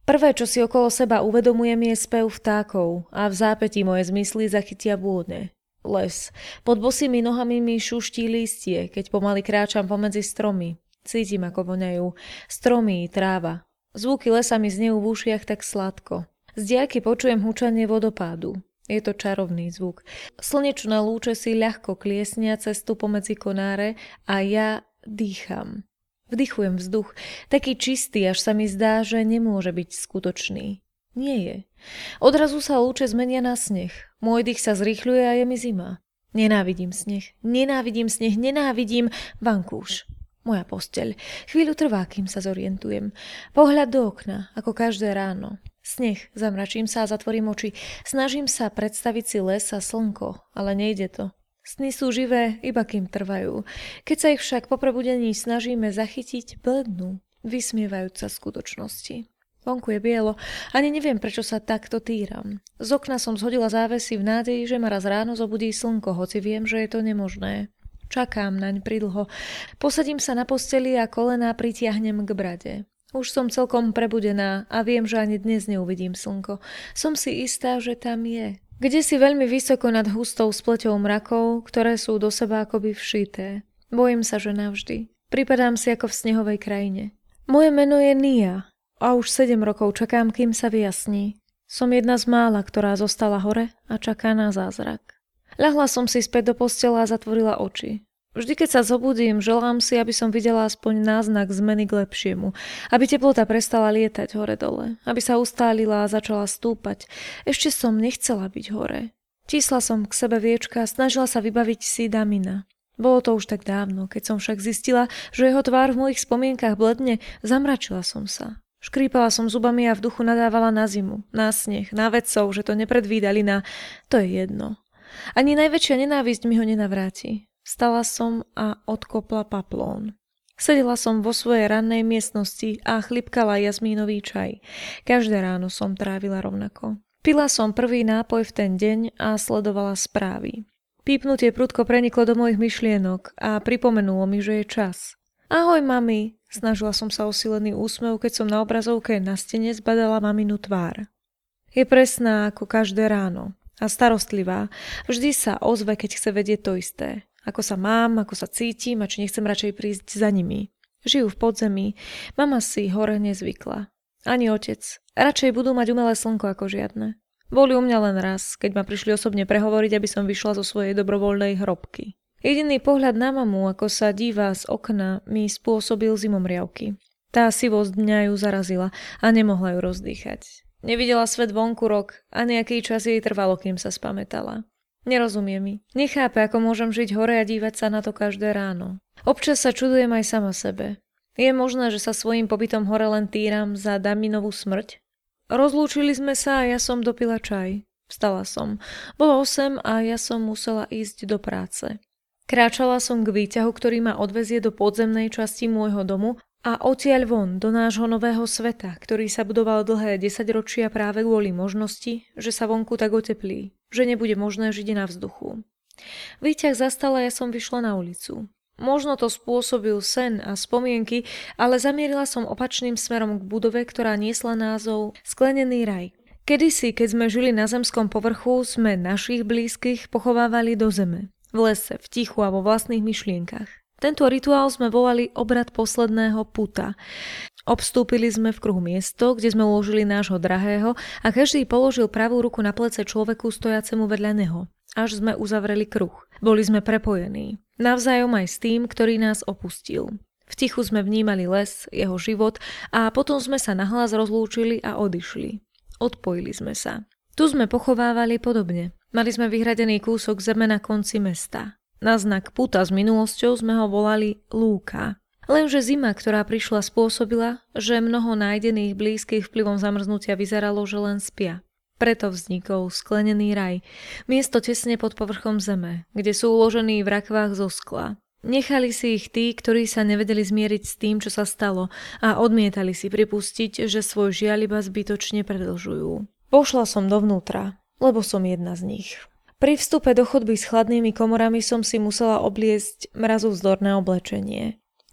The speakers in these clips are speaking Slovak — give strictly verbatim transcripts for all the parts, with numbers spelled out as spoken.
Prvé, čo si okolo seba uvedomujem, je spev vtákov a v zápätí moje zmysly zachytia vône. Les. Pod bosými nohami mi šuští lístie, keď pomaly kráčam pomedzi stromy. Cítim, ako voňajú stromy, tráva. Zvuky lesa mi znejú v ušiach tak sladko. Z diaľky počujem hučanie vodopádu. Je to čarovný zvuk. Slnečné lúče si ľahko kliesnia cestu pomedzi konáre a ja dýcham. Vdychujem vzduch, taký čistý, až sa mi zdá, že nemôže byť skutočný. Nie je. Odrazu sa lúče zmenia na sneh. Môj dých sa zrýchľuje a je mi zima. Nenávidím sneh, nenávidím sneh, nenávidím vankúš. Moja posteľ. Chvíľu trvá, kým sa zorientujem. Pohľad do okna, ako každé ráno. Sneh, zamračím sa a zatvorím oči. Snažím sa predstaviť si les a slnko, ale nejde to. Sny sú živé, iba kým trvajú. Keď sa ich však po prebudení snažíme zachytiť, blednú, vysmievajúc sa skutočnosti. Vonku je bielo, ani neviem, prečo sa takto týram. Z okna som zhodila závesy v nádeji, že ma raz ráno zobudí slnko, hoci viem, že je to nemožné. Čakám naň pridlho. Posadím sa na posteli a kolená pritiahnem k brade. Už som celkom prebudená a viem, že ani dnes neuvidím slnko. Som si istá, že tam je. Kde si veľmi vysoko nad hustou spleťou mrakov, ktoré sú do seba akoby všité. Bojím sa, že navždy. Pripadám si ako v snehovej krajine. Moje meno je Nia a už sedem rokov čakám, kým sa vyjasní. Som jedna z mála, ktorá zostala hore a čaká na zázrak. Ľahla som si späť do postela a zatvorila oči. Vždy, keď sa zobudím, želám si, aby som videla aspoň náznak zmeny k lepšiemu, aby teplota prestala lietať hore-dole, aby sa ustálila a začala stúpať. Ešte som nechcela byť hore. Tísla som k sebe viečka a snažila sa vybaviť si Damina. Bolo to už tak dávno, keď som však zistila, že jeho tvár v mojich spomienkach bledne, zamračila som sa. Škrípala som zubami a v duchu nadávala na zimu, na sneh, na vedcov, že to nepredvídali na... To je jedno. Ani najväčšia nenávisť mi ho nenavráti. Vstala som a odkopla paplón. Sedela som vo svojej rannej miestnosti a chlipkala jazmínový čaj. Každé ráno som trávila rovnako. Pila som prvý nápoj v ten deň a sledovala správy. Pípnutie prudko preniklo do mojich myšlienok a pripomenulo mi, že je čas. Ahoj, mami, snažila som sa o silený úsmev, keď som na obrazovke na stene zbadala maminu tvár. Je presná ako každé ráno a starostlivá. Vždy sa ozve, keď chce vedieť to isté. Ako sa mám, ako sa cítim a či nechcem radšej prísť za nimi. Žijú v podzemí, mama si hore nezvykla. Ani otec. Radšej budú mať umelé slnko ako žiadne. Boli u mňa len raz, keď ma prišli osobne prehovoriť, aby som vyšla zo svojej dobrovoľnej hrobky. Jediný pohľad na mamu, ako sa díva z okna, mi spôsobil zimomriavky. Tá sivosť dňa ju zarazila a nemohla ju rozdýchať. Nevidela svet vonku rok a nejaký čas jej trvalo, kým sa spamätala. Nerozumie mi. Nechápe, ako môžem žiť hore a dívať sa na to každé ráno. Občas sa čudujem aj sama sebe. Je možné, že sa svojím pobytom hore len týram za Daminovú smrť? Rozlúčili sme sa a ja som dopila čaj. Vstala som. Bolo osem a ja som musela ísť do práce. Kráčala som k výťahu, ktorý ma odvezie do podzemnej časti môjho domu a odtiaľ von do nášho nového sveta, ktorý sa budoval dlhé desaťročia práve kvôli možnosti, že sa vonku tak oteplí, že nebude možné žiť na vzduchu. Výťah zastala, ja som vyšla na ulicu. Možno to spôsobil sen a spomienky, ale zamierila som opačným smerom k budove, ktorá niesla názov Sklenený raj. Kedysi, keď sme žili na zemskom povrchu, sme našich blízkych pochovávali do zeme, v lese, v tichu a vo vlastných myšlienkach. Tento rituál sme volali obrad posledného puta. Obstúpili sme v kruhu miesto, kde sme uložili nášho drahého a každý položil pravú ruku na plece človeku stojacemu vedľa neho. Až sme uzavreli kruh. Boli sme prepojení. Navzájom aj s tým, ktorý nás opustil. V tichu sme vnímali les, jeho život a potom sme sa nahlas rozlúčili a odišli. Odpojili sme sa. Tu sme pochovávali podobne. Mali sme vyhradený kúsok zeme na konci mesta. Na znak puta s minulosťou sme ho volali lúka. Lenže zima, ktorá prišla, spôsobila, že mnoho nájdených blízkych vplyvom zamrznutia vyzeralo, že len spia. Preto vznikol sklenený raj, miesto tesne pod povrchom zeme, kde sú uložení v rakvách zo skla. Nechali si ich tí, ktorí sa nevedeli zmieriť s tým, čo sa stalo a odmietali si pripustiť, že svoj žiaľ iba zbytočne predlžujú. Pošla som dovnútra, lebo som jedna z nich. Pri vstupe do chodby s chladnými komorami som si musela obliecť mrazovzdorné oblečenie.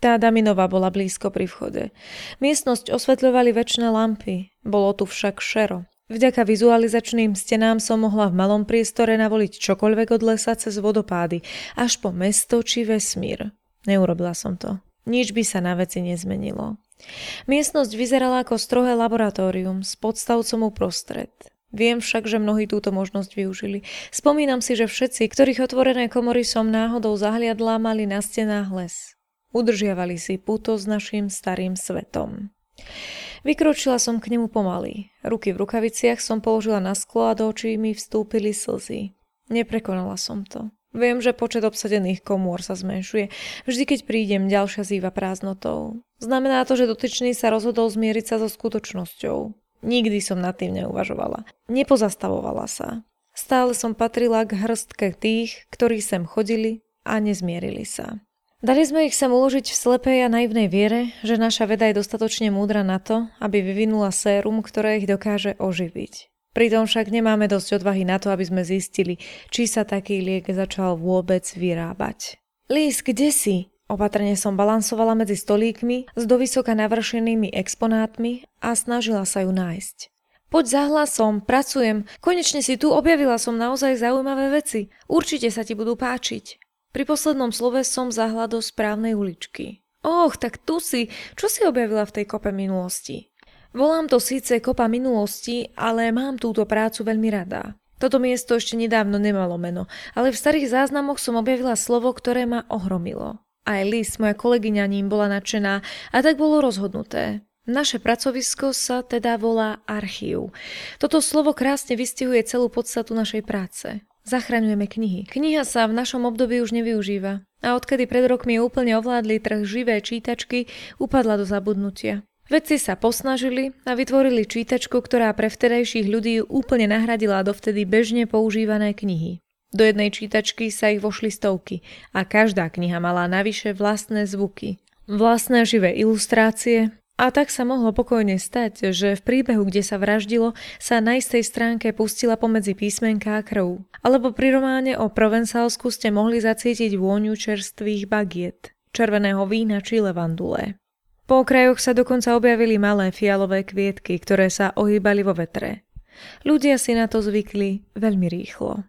Tá Daminová bola blízko pri vchode. Miestnosť osvetľovali večné lampy, bolo tu však šero. Vďaka vizualizačným stenám som mohla v malom priestore navoliť čokoľvek od lesa cez vodopády, až po mesto či vesmír. Neurobila som to. Nič by sa na veci nezmenilo. Miestnosť vyzerala ako strohé laboratórium s podstavcom uprostred. Viem však, že mnohí túto možnosť využili. Spomínam si, že všetci, ktorých otvorené komory som náhodou zahliadla, mali na stenách les. Udržiavali si puto s našim starým svetom. Vykročila som k nemu pomaly. Ruky v rukaviciach som položila na sklo a do očí mi vstúpili slzy. Neprekonala som to. Viem, že počet obsadených komôr sa zmenšuje. Vždy, keď prídem, ďalšia zýva prázdnotou. Znamená to, že dotyčný sa rozhodol zmieriť sa so skutočnosťou. Nikdy som nad tým neuvažovala. Nepozastavovala sa. Stále som patrila k hrstke tých, ktorí sem chodili a nezmierili sa. Dali sme ich sem uložiť v slepej a naivnej viere, že naša veda je dostatočne múdra na to, aby vyvinula sérum, ktoré ich dokáže oživiť. Pritom však nemáme dosť odvahy na to, aby sme zistili, či sa taký liek začal vôbec vyrábať. Lis, kde si? Opatrne som balansovala medzi stolíkmi s dovysoka navršenými exponátmi a snažila sa ju nájsť. Poď za hlasom, pracujem, konečne si tu, objavila som naozaj zaujímavé veci. Určite sa ti budú páčiť. Pri poslednom slove som zahla do správnej uličky. Och, tak tu si, čo si objavila v tej kope minulosti? Volám to síce kopa minulosti, ale mám túto prácu veľmi rada. Toto miesto ešte nedávno nemalo meno, ale v starých záznamoch som objavila slovo, ktoré ma ohromilo. Aj Liz, moja kolegyňa, ním bola nadšená a tak bolo rozhodnuté. Naše pracovisko sa teda volá archív. Toto slovo krásne vystihuje celú podstatu našej práce. Zachraňujeme knihy. Kniha sa v našom období už nevyužíva a odkedy pred rokmi úplne ovládli trh živé čítačky, upadla do zabudnutia. Vedci sa posnažili a vytvorili čítačku, ktorá pre vtedajších ľudí úplne nahradila dovtedy bežne používané knihy. Do jednej čítačky sa ich vošli stovky a každá kniha mala navyše vlastné zvuky, vlastné živé ilustrácie. A tak sa mohlo pokojne stať, že v príbehu, kde sa vraždilo, sa na istej stránke pustila pomedzi písmenká krv. Alebo pri románe o Provencálsku ste mohli zacítiť vôňu čerstvých bagiet, červeného vína či levandule. Po okrajoch sa dokonca objavili malé fialové kvietky, ktoré sa ohýbali vo vetre. Ľudia si na to zvykli veľmi rýchlo.